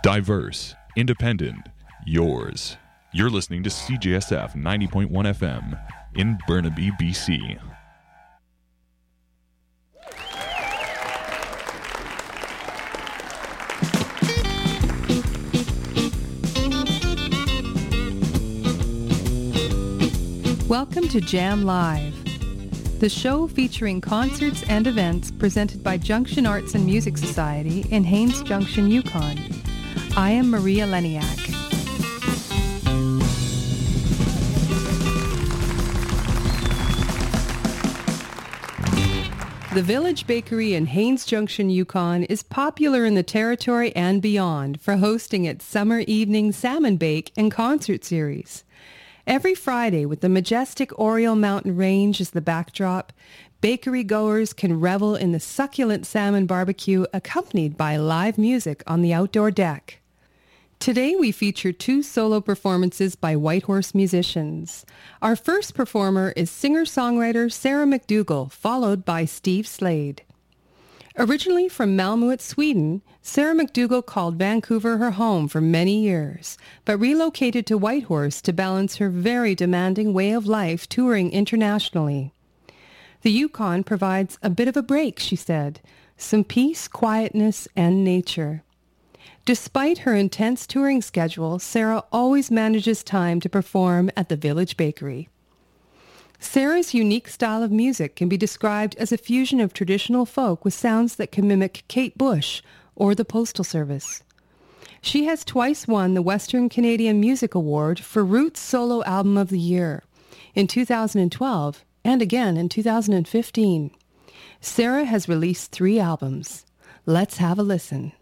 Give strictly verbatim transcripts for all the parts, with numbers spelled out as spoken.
Diverse, independent, yours. You're listening to C J S F ninety point one F M in Burnaby, B C. Welcome to Jam Live, the show featuring concerts and events presented by Junction Arts and Music Society in Haines Junction, Yukon. I am Maria Leniak. The Village Bakery in Haines Junction, Yukon is popular in the territory and beyond for hosting its summer evening salmon bake and concert series. Every Friday, with the majestic Oriole Mountain Range as the backdrop, bakery goers can revel in the succulent salmon barbecue accompanied by live music on the outdoor deck. Today we feature two solo performances by Whitehorse musicians. Our first performer is singer-songwriter Sarah McDougall, followed by Steve Slade. Originally from Malmö, Sweden, Sarah McDougall called Vancouver her home for many years, but relocated to Whitehorse to balance her very demanding way of life touring internationally. The Yukon provides a bit of a break, she said, some peace, quietness, and nature. Despite her intense touring schedule, Sarah always manages time to perform at the Village Bakery. Sarah's unique style of music can be described as a fusion of traditional folk with sounds that can mimic Kate Bush or the Postal Service. She has twice won the Western Canadian Music Award for Roots Solo Album of the Year in two thousand twelve and again in two thousand fifteen. Sarah has released three albums. Let's have a listen.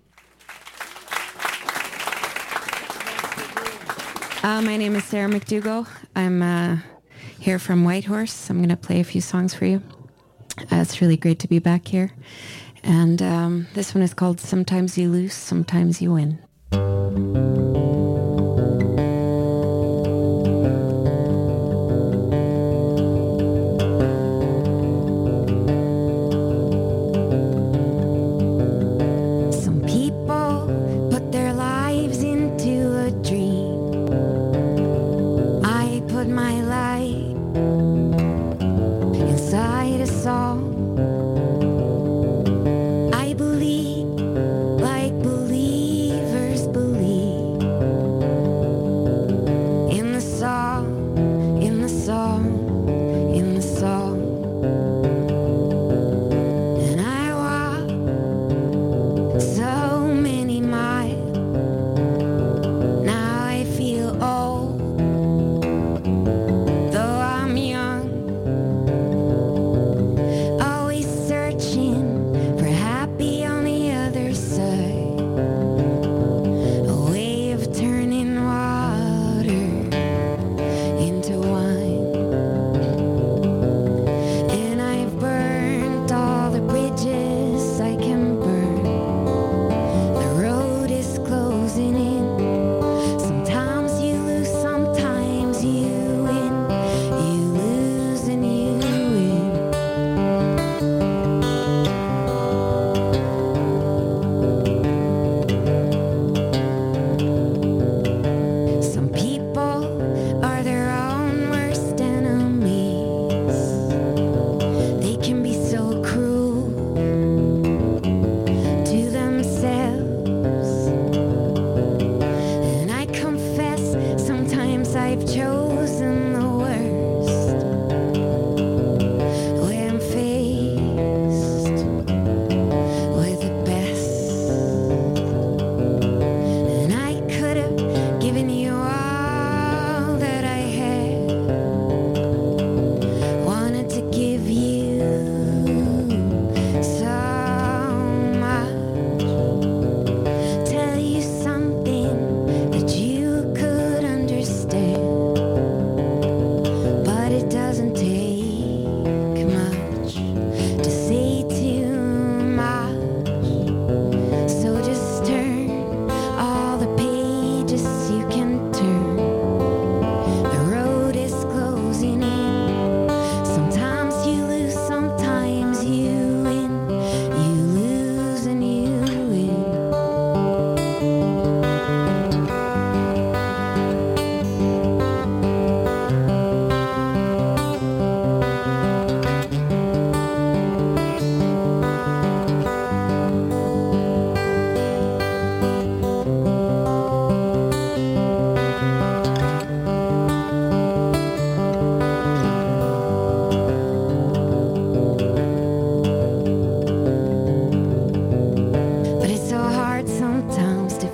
Uh, my name is Sarah McDougall. I'm uh, here from Whitehorse. I'm going to play a few songs for you. Uh, it's really great to be back here. And um, this one is called Sometimes You Lose, Sometimes You Win. Some people put their lives into a dream. I put my life inside a song. I believe like believers believe.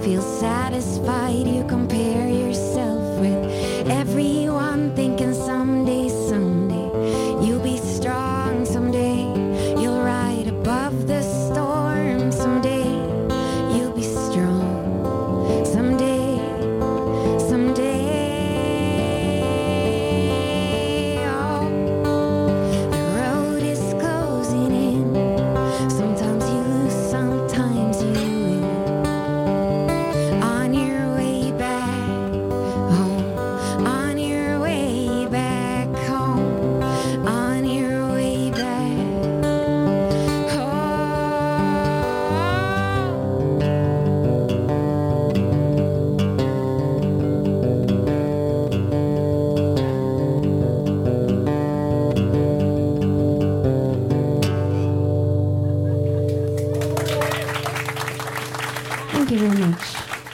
feel satisfied. You compare yourself with everyone, thinking someday, someday you'll be strong. Someday you'll ride above the storm. Someday you'll be strong. Someday, someday. Oh, the road is closing in. Sometimes you lose, sometimes you win. On your way back home, on your way back home, on your way back home. Thank you very much.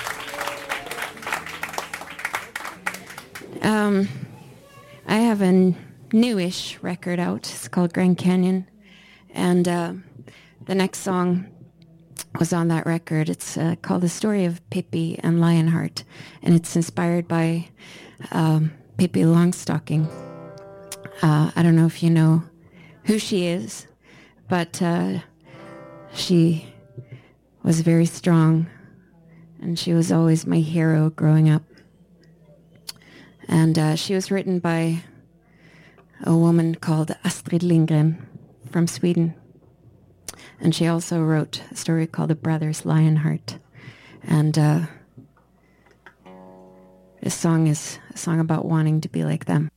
Um, I have a n- newish record out. It's called Grand Canyon. And uh, the next song was on that record. It's uh, called The Story of Pippi and Lionheart. And it's inspired by um, Pippi Longstocking. Uh, I don't know if you know who she is, but uh, she was very strong. And she was always my hero growing up. And uh, she was written by a woman called Astrid Lindgren from Sweden. And she also wrote a story called The Brothers Lionheart. And uh, this song is a song about wanting to be like them.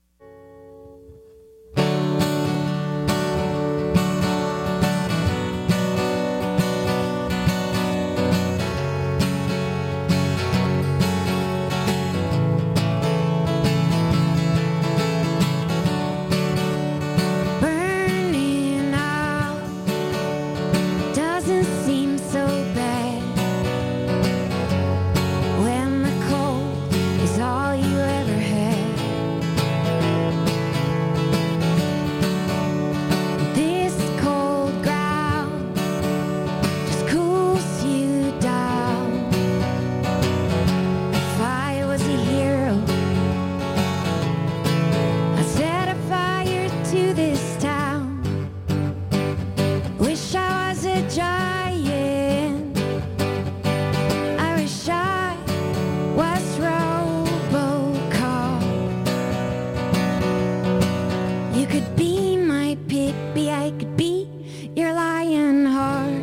Burning out doesn't seem so bad when the cold is all you ever had. This cold ground just cools you down. If I was a hero, I'd set a fire to this town. Wish I was a giant. I wish I was Robocop. You could be my Pippi, I could be your Lionheart.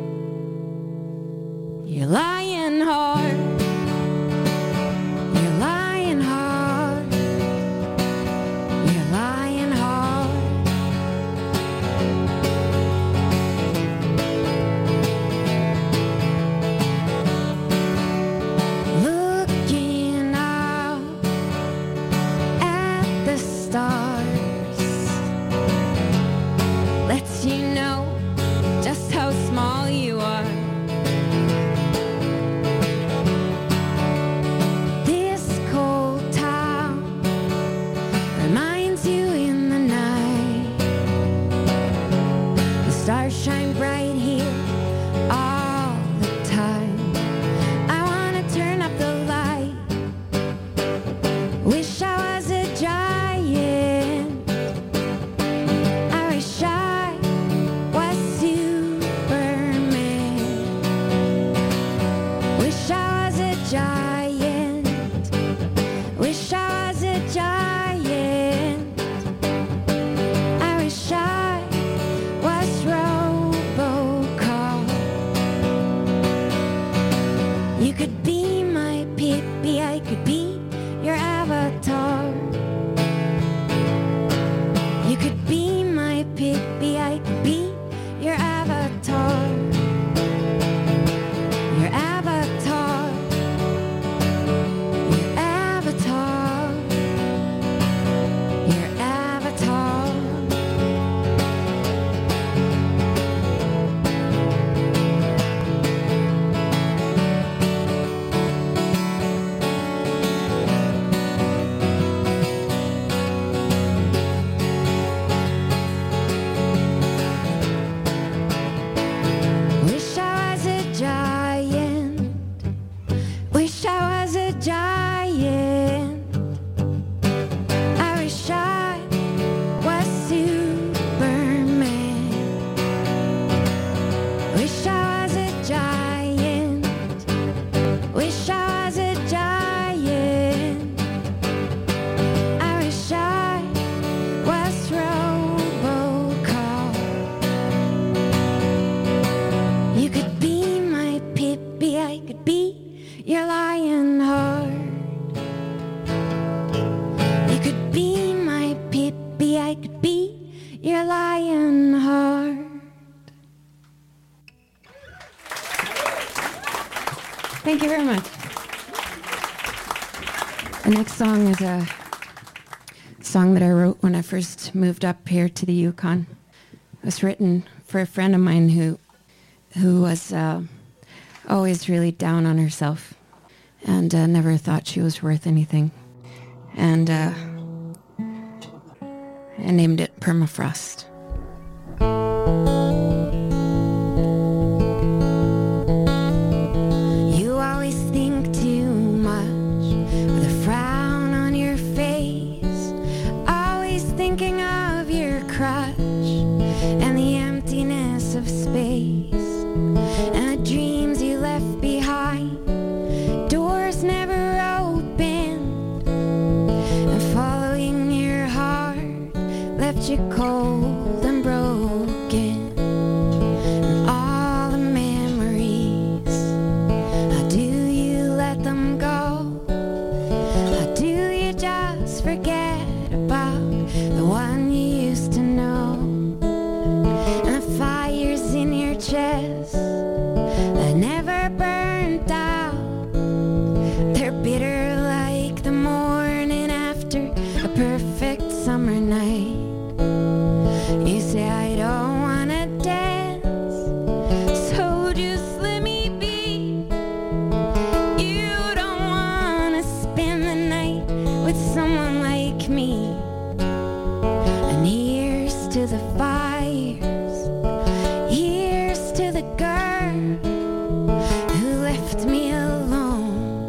Your Lionheart. Your Lionheart. Your Lionheart. Looking out at the stars lets you know just how small you are. This cold town reminds you in the night. The stars shine bright here all the time. I wanna turn up the light. Wish I was a giant. I wish I was Superman. Wish I was a giant. Wish I was a giant. I wish I was Robocop. You could be my Pippi, I could be your avatar. You could be my Pippi, I could be your avatar. Your avatar. Your avatar. Your avatar. Wish I was a giant. I wish I was Robocop. You could be my Pippi, I could be your Lionheart. You could be my Pippi, I could be your Lionheart. Thank you very much. The next song is a song that I wrote when I first moved up here to the Yukon. It was written for a friend of mine who who was uh, always really down on herself and uh, never thought she was worth anything. And uh, I named it Permafrost. You always think too much with a frown on your face, always thinking of your crutch and the emptiness of space and the dreams you left behind. Doors never opened and following your heart left you cold and broken. And all the memories, how do you let them go? How do you just forget about the one you used to know? And the fires in your chest that never burnt out, they're bitter like the morning after a perfect summer night. You say I don't wanna dance, so just let me be. You don't wanna spend the night with someone like me. And here's to the fires, here's to the girl who left me alone,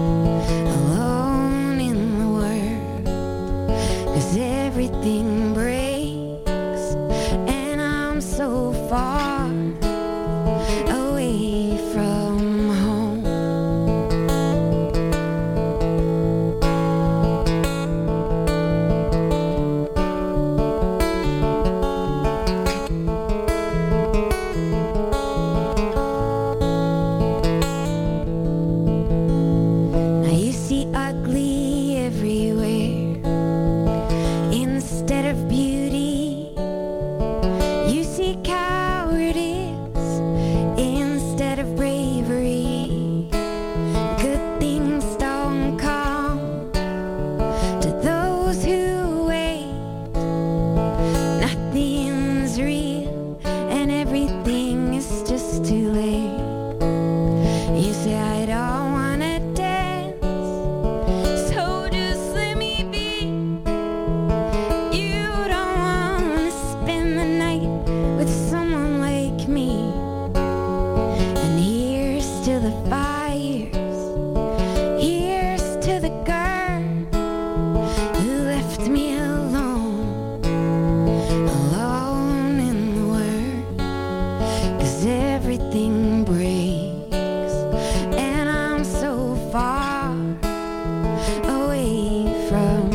alone in the world. 'Cause everything breaks and I'm so far away from home. Now you see ugly everywhere instead of beauty. You see cowardice instead of bravery. Good things don't come to those who wait. Nothing's real and everything is just too late. You say I don't wanna dance, so just let me be. You don't wanna spend the night with someone like me. And here's to the fires, here's to the girl who left me alone, alone in the world. 'Cause everything breaks and I'm so far away from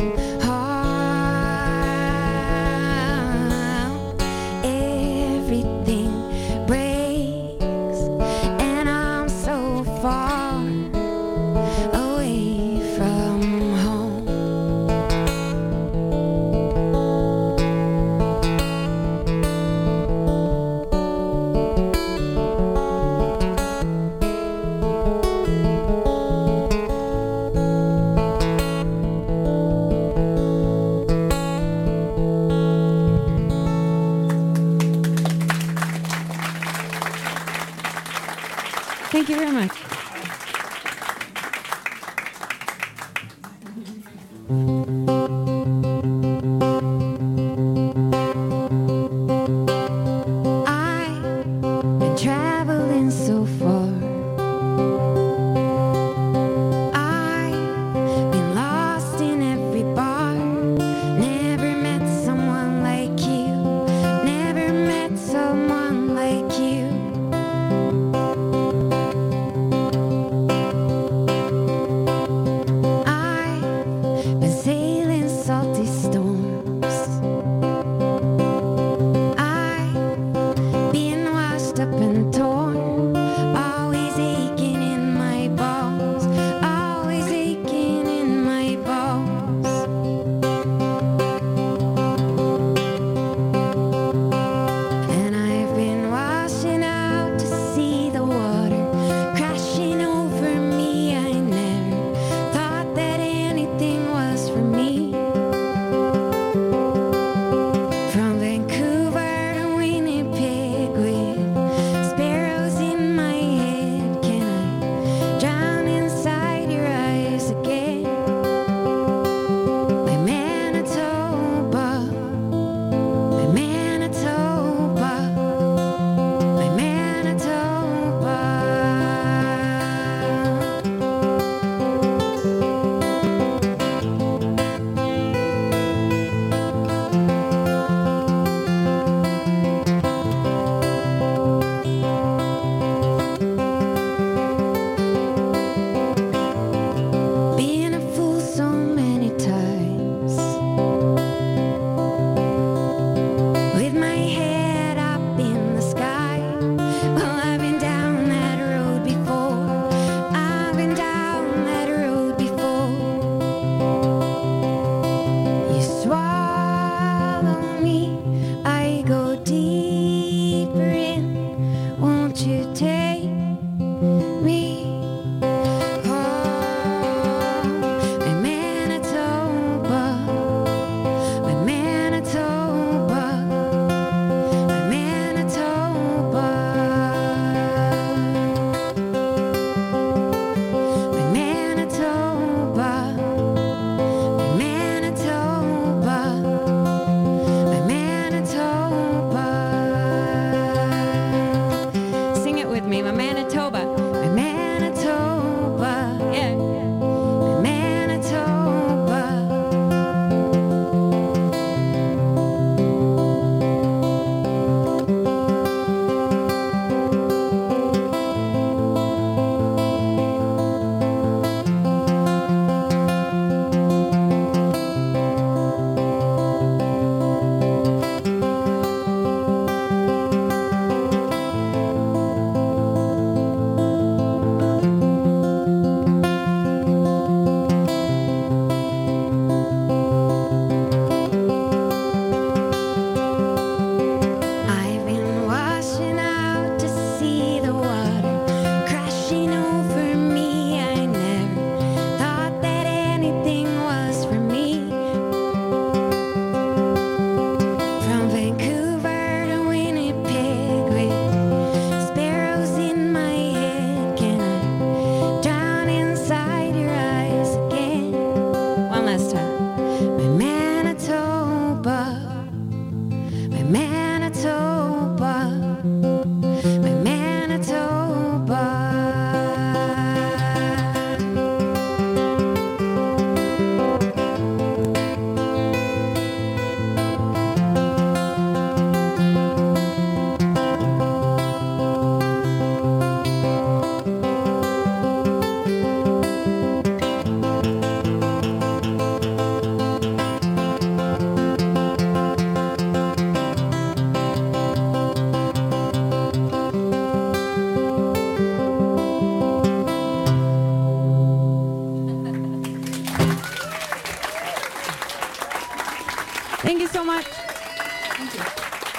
home. Everything breaks and I'm so far away from home. Thank you very much. I've been traveling so far. I've been lost in every bar. Never met someone like you. Never met someone like you. Thank you so much. Thank you.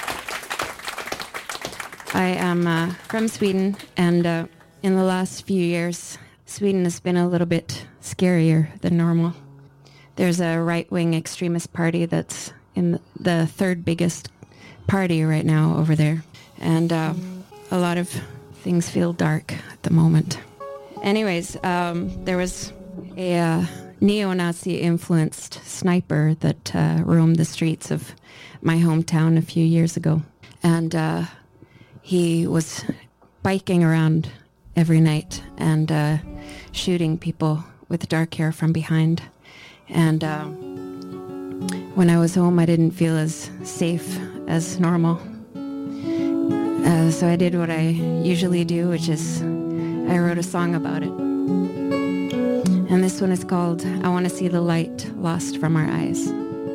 I am uh, from Sweden, and uh, in the last few years, Sweden has been a little bit scarier than normal. There's a right-wing extremist party that's in the third biggest party right now over there, and uh, a lot of things feel dark at the moment. Anyways, um, there was a uh, neo-Nazi-influenced sniper that uh, roamed the streets of my hometown a few years ago, and uh, he was biking around every night and uh, shooting people with dark hair from behind. And uh, when I was home, I didn't feel as safe as normal. Uh, so I did what I usually do, which is I wrote a song about it. And this one is called I Want to See the Light Lost from Our Eyes.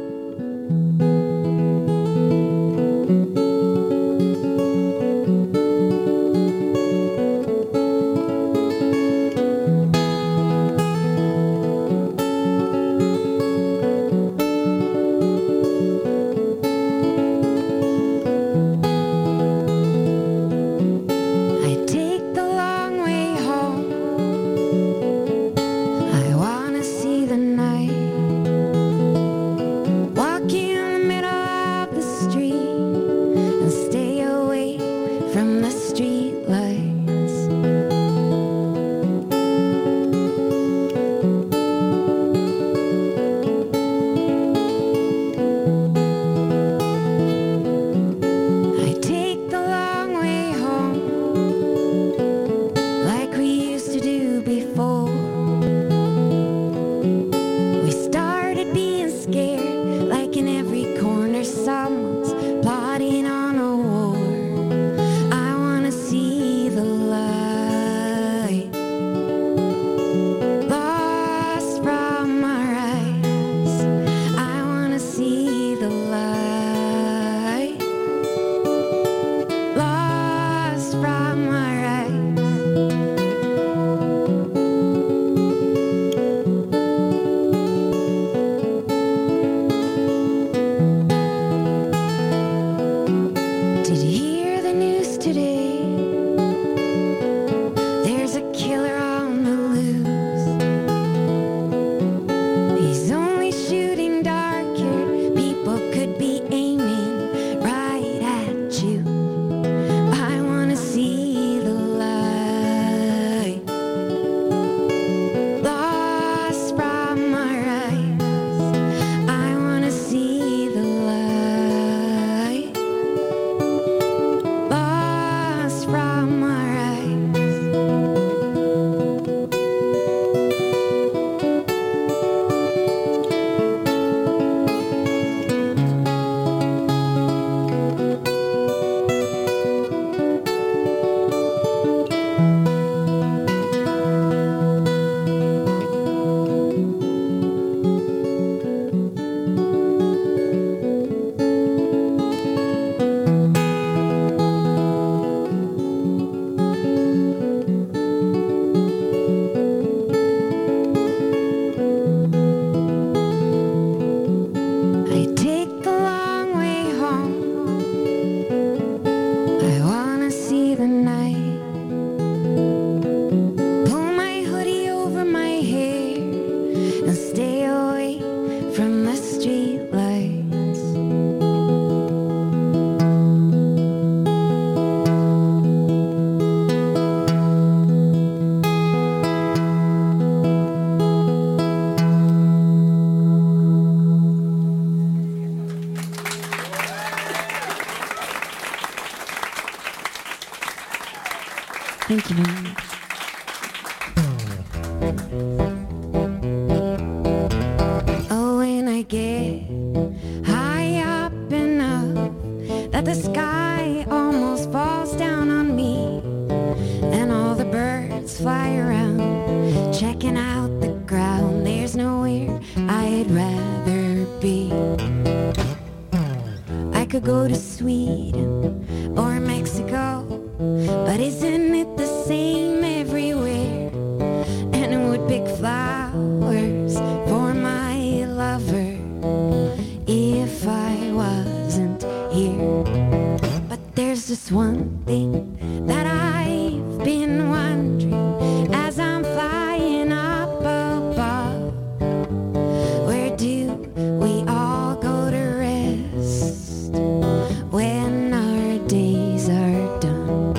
Thank you very much. Oh, when I get high up enough that the sky almost falls down on me, and all the birds fly around, checking out the ground, there's nowhere I'd rather be. I could go to Sweden or Mexico, but isn't it the same everywhere? And I would pick flowers for my lover if I just one thing that I've been wondering as I'm flying up above. Where do we all go to rest when our days are done?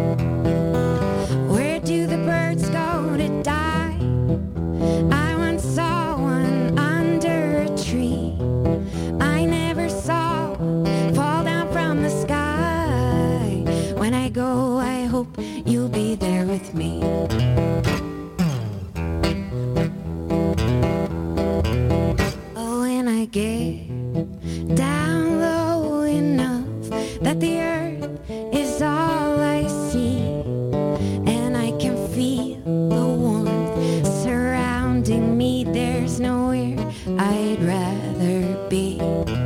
Where do the birds go to die? I once saw one under a tree. I never saw fall down from the sky. When I go, I hope you'll be there with me. Oh, when I get down low enough that the earth is all I see, and I can feel the warmth surrounding me, there's nowhere I'd rather be.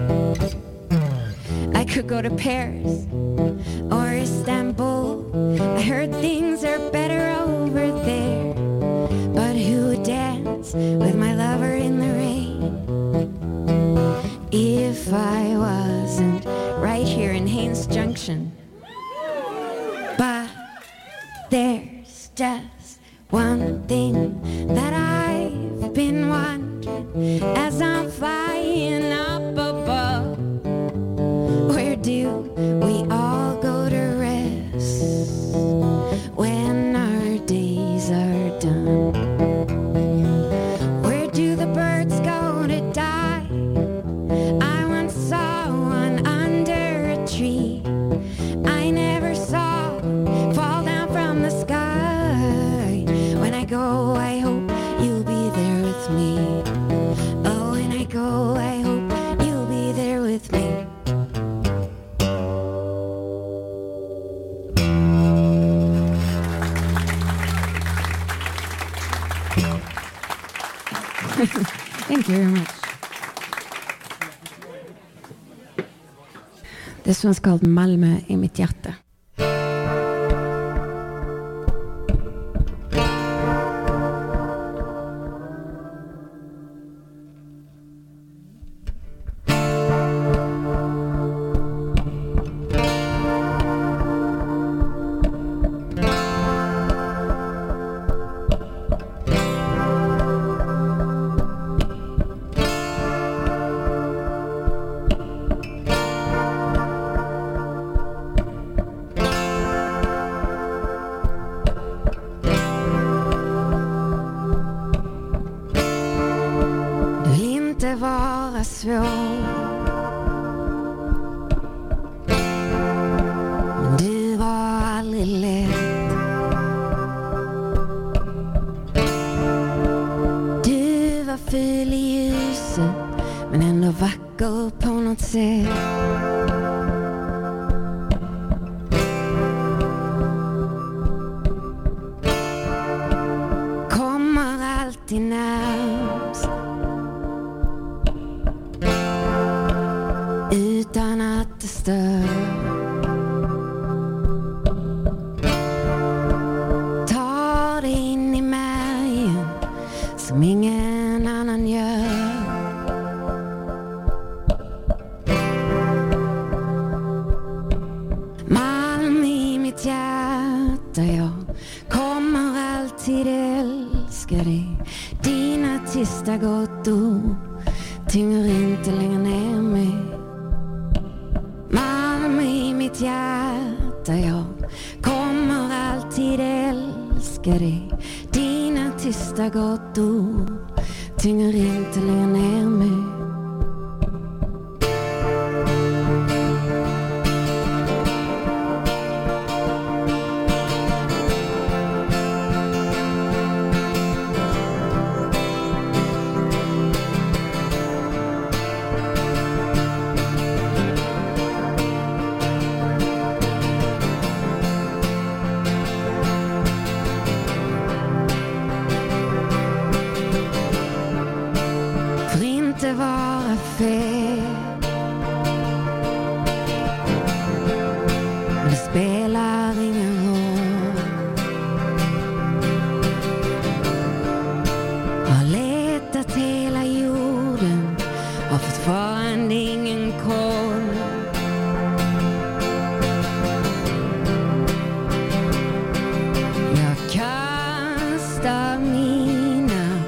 I could go to Paris or Istanbul. I heard things are better over there. But who would dance with my lover in the rain if I wasn't right here in Haynes Junction? But there's just one thing that I've been wondering as I'm flying up above. Where do we all go to rest when our days are done? Where do the birds go to die? I once saw one under a tree. I never saw fall down from the sky. When I go, I hope you'll be there with me. Oh, when I go, I hope you'll be there with me. Thank you very much. This one's called Malmö i mitt hjärta. Vara svår, men du var aldrig lätt. Du var ful i ljuset, men ändå vacker på något sätt. Kommer alltid närmst utan att det stör. Tar det in i märgen som ingen annan gör. Malm i mitt hjärta, jag kommer alltid älska dig. Dina tysta gåtor tynger inte längre ner mig. Malmö i mitt hjärta, jag kommer alltid älska dig. Dina tysta gåtor tynger inte längre ner mig.